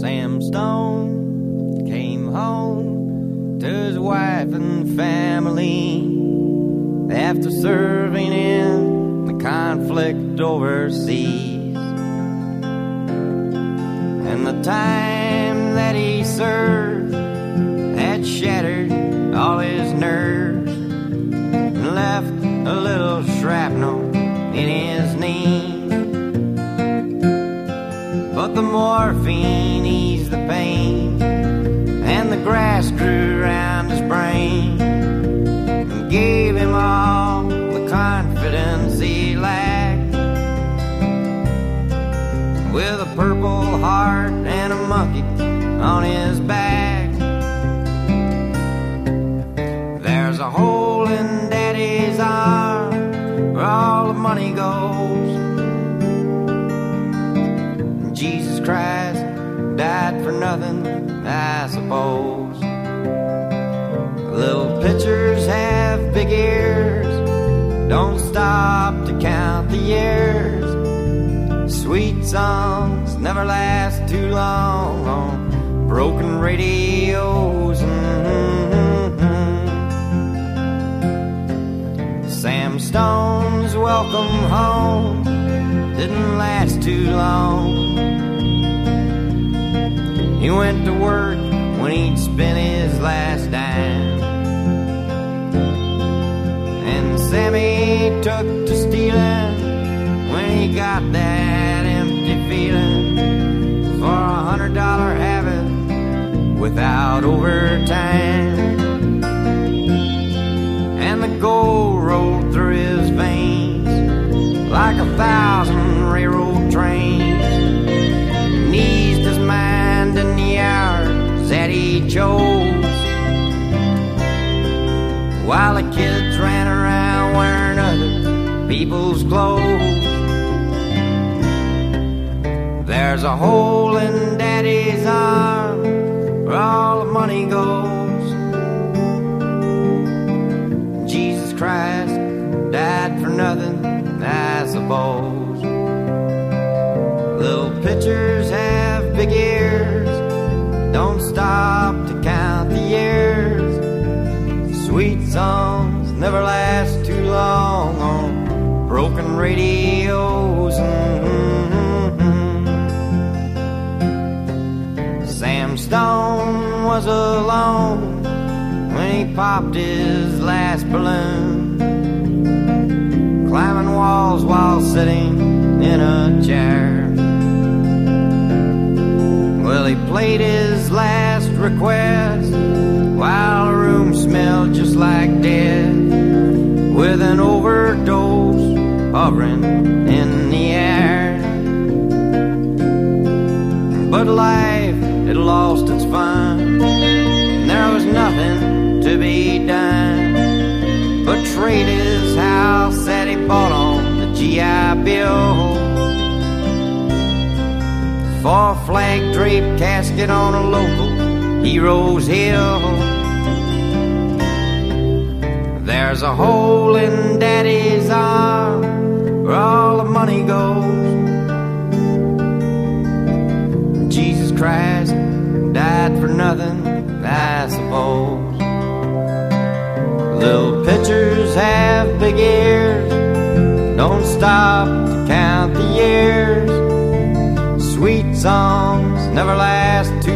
Sam Stone came home to his wife and family after serving in the conflict overseas. And the time that he served had shattered all his nerves and left a little shrapnel in his knee. But the morphine eased the pain, and the grass grew around his brain, and gave him all the confidence he lacked. With a purple heart and a monkey on his back, there's a hole in Daddy's arm where all the money goes. Jesus Christ died for nothing, I suppose. Little pitchers have big ears, don't stop to count the years. Sweet songs never last too long on broken radios. Sam Stone's welcome home didn't last too long. He went to work when he'd spent his last dime, and Sammy took to stealing when he got that empty feeling for $100 habit without overtime. And the gold rolled through his veins like 1,000 railroad trains, and eased his mind in the hours that he chose, while the kids ran around wearing other people's clothes. There's a hole in Daddy's arm where all the money goes. Jesus Christ died for nothing, I suppose. Little pitchers have big ears, don't stop to count the years. Sweet songs never last too long on broken radios. Sam Stone was alone when he popped his last balloon, climbing walls while sitting in a chair. Well, he played his last request while the room smelled just like death, with an overdose hovering in the air. But life had lost its fun, and there was nothing to be done but trade his house that he bought on the GI Bill for a flag-draped casket on a local hero's hill. There's a hole in Daddy's arm where all the money goes. Jesus Christ died for nothing, I suppose. Little pitchers have big ears, don't stop to count the years. Sweet songs never last too